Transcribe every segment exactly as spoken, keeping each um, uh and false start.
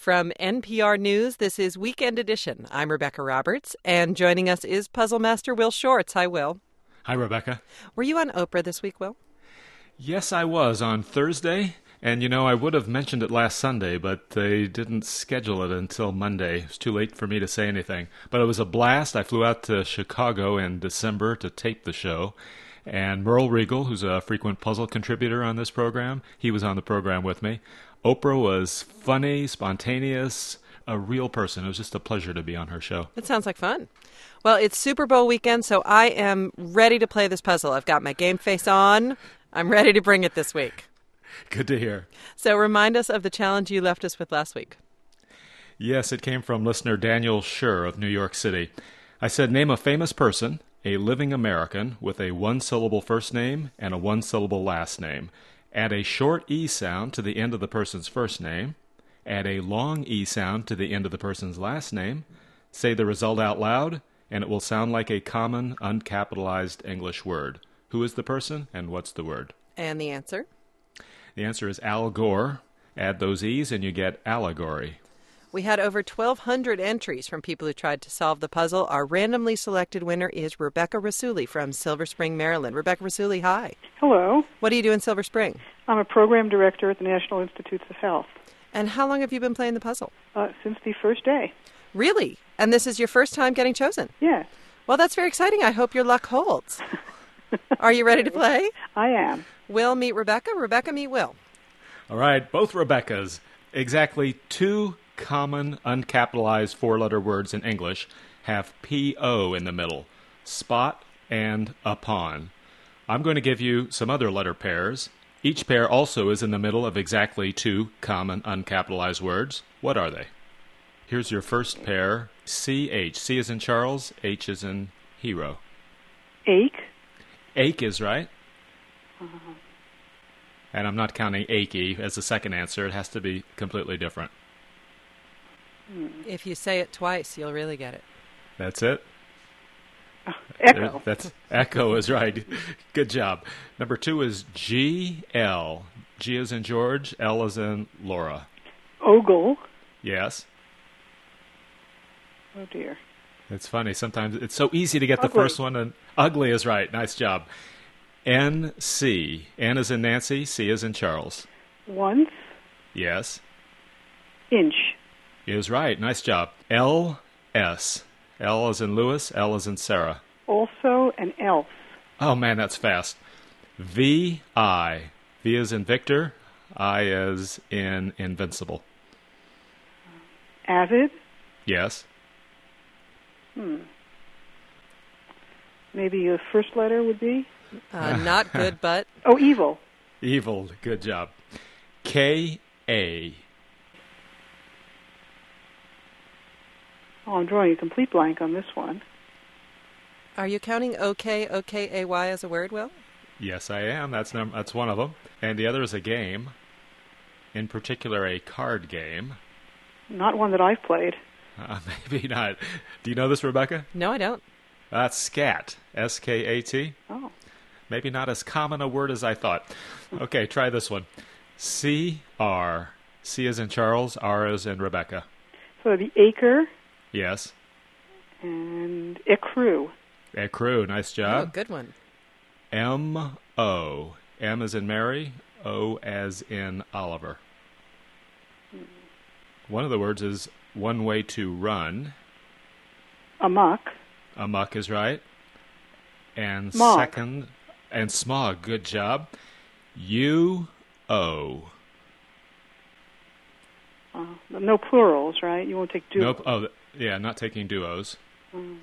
From N P R News, this is Weekend Edition. I'm Rebecca Roberts, and joining us is puzzle master Will Shortz. Hi, Will. Hi, Rebecca. Were you on Oprah this week, Will? Yes, I was on Thursday, and you know, I would have mentioned it last Sunday, but they didn't schedule it until Monday. It was too late for me to say anything. But it was a blast. I flew out to Chicago in December to tape the show, and Merle Regal, who's a frequent puzzle contributor on this program, he was on the program with me. Oprah was funny, spontaneous, a real person. It was just a pleasure to be on her show. That sounds like fun. Well, it's Super Bowl weekend, so I am ready to play this puzzle. I've got my game face on. I'm ready to bring it this week. Good to hear. So remind us of the challenge you left us with last week. Yes, it came from listener Daniel Schur of New York City. I said, name a famous person, a living American, with a one-syllable first name and a one-syllable last name. Add a short E sound to the end of the person's first name. Add a long E sound to the end of the person's last name. Say the result out loud, and it will sound like a common, uncapitalized English word. Who is the person, and what's the word? And the answer? The answer is Al Gore. Add those E's, and you get allegory. We had over twelve hundred entries from people who tried to solve the puzzle. Our randomly selected winner is Rebecca Rasuli from Silver Spring, Maryland. Rebecca Rasuli, hi. Hello. What do you do in Silver Spring? I'm a program director at the National Institutes of Health. And how long have you been playing the puzzle? Uh, since the first day. Really? And this is your first time getting chosen? Yes. Well, that's very exciting. I hope your luck holds. Are you ready to play? I am. Will meet Rebecca. Rebecca meet Will. All right, both Rebeccas. Exactly two common uncapitalized four-letter words in English have P O in the middle, spot and upon. I'm going to give you some other letter pairs. Each pair also is in the middle of exactly two common uncapitalized words. What are they? Here's your first pair, C H. C is in Charles, H is in hero. Ache. Ache is right. Uh-huh. And I'm not counting achy as the second answer. It has to be completely different. If you say it twice, you'll really get it. That's it. Oh, echo. There, that's echo is right. Good job. Number two is G L. G is in George, L is in Laura. Ogle. Yes. Oh, dear. It's funny. Sometimes it's so easy to get Ugly. the first one, and ugly is right. Nice job. N C. N is in Nancy, C is in Charles. Once. Yes. Inch. Is right. Nice job. L S. L is in Lewis, L is in Sarah. Also an elf. Oh, man, that's fast. V I. V is in Victor, I is in Invincible. Avid. Yes. Hmm. Maybe the first letter would be? Uh, not good, but... Oh, evil. Evil. Good job. K A. Oh, I'm drawing a complete blank on this one. Are you counting O K, O K A Y as a word, Will? Yes, I am. That's num- that's one of them. And the other is a game. In particular, a card game. Not one that I've played. Uh, maybe not. Do you know this, Rebecca? No, I don't. That's scat. S K A T. Oh. Maybe not as common a word as I thought. Okay, try this one. C R. C is in Charles, R is in Rebecca. So the acre Yes. and ecru. Ecru, nice Oh, job. good one. M O. M is in Mary, O as in Oliver. One of the words is one way to run. Amok. Amok is right. And Smog. second, and smog, good job. U O. Uh, no plurals, right? You won't take duo. Nope. Oh, th- yeah, not taking duos. Mm.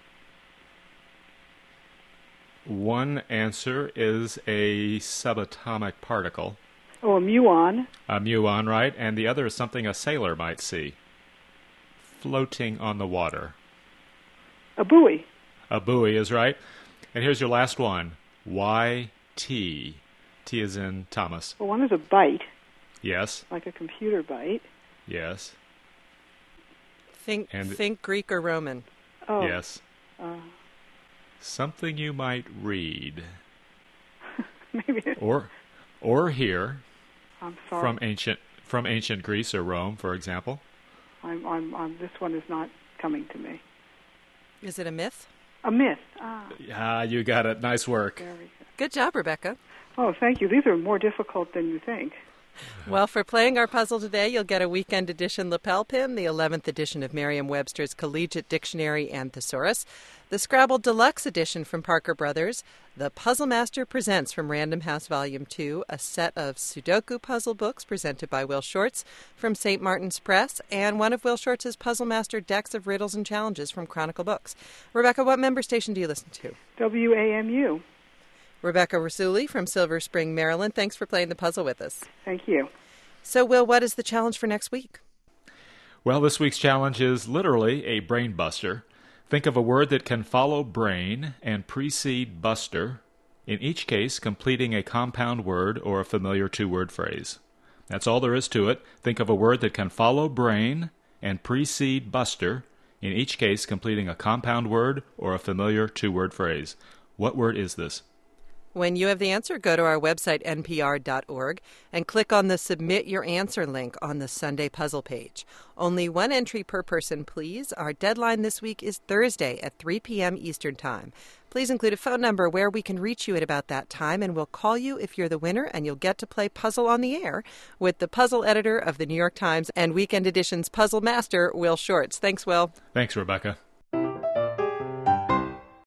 One answer is a subatomic particle, Oh, a muon. a muon, right? And the other is something a sailor might see, floating on the water. A buoy. A buoy is right. And here's your last one. Y T. T is in Thomas. Well, one is a byte, Yes. like a computer byte. Yes. Think, And- think Greek or Roman. Oh. Yes. Uh, Something you might read maybe. or or hear I'm sorry. from ancient from ancient Greece or Rome, for example. I'm, I'm, I'm, this one is not coming to me. Is it a myth? A myth. Ah. Ah, you got it. Nice work. Very good. Good job, Rebecca. Oh, thank you. These are more difficult than you think. Well, for playing our puzzle today, you'll get a weekend edition lapel pin, the eleventh edition of Merriam-Webster's Collegiate Dictionary and Thesaurus, the Scrabble Deluxe edition from Parker Brothers, the Puzzle Master Presents from Random House Volume two, a set of Sudoku puzzle books presented by Will Shortz from Saint Martin's Press, and one of Will Shortz's Puzzle Master decks of riddles and challenges from Chronicle Books. Rebecca, what member station do you listen to? W A M U. Rebecca Rasuli from Silver Spring, Maryland. Thanks for playing the puzzle with us. Thank you. So, Will, what is the challenge for next week? Well, this week's challenge is literally a brain buster. Think of a word that can follow brain and precede buster, in each case completing a compound word or a familiar two-word phrase. That's all there is to it. Think of a word that can follow brain and precede buster, in each case completing a compound word or a familiar two-word phrase. What word is this? When you have the answer, go to our website, N P R dot org, and click on the Submit Your Answer link on the Sunday Puzzle page. Only one entry per person, please. Our deadline this week is Thursday at three p.m. Eastern Time. Please include a phone number where we can reach you at about that time, and we'll call you if you're the winner, and you'll get to play Puzzle on the Air with the puzzle editor of the New York Times and Weekend Edition's Puzzle Master, Will Shortz. Thanks, Will. Thanks, Rebecca.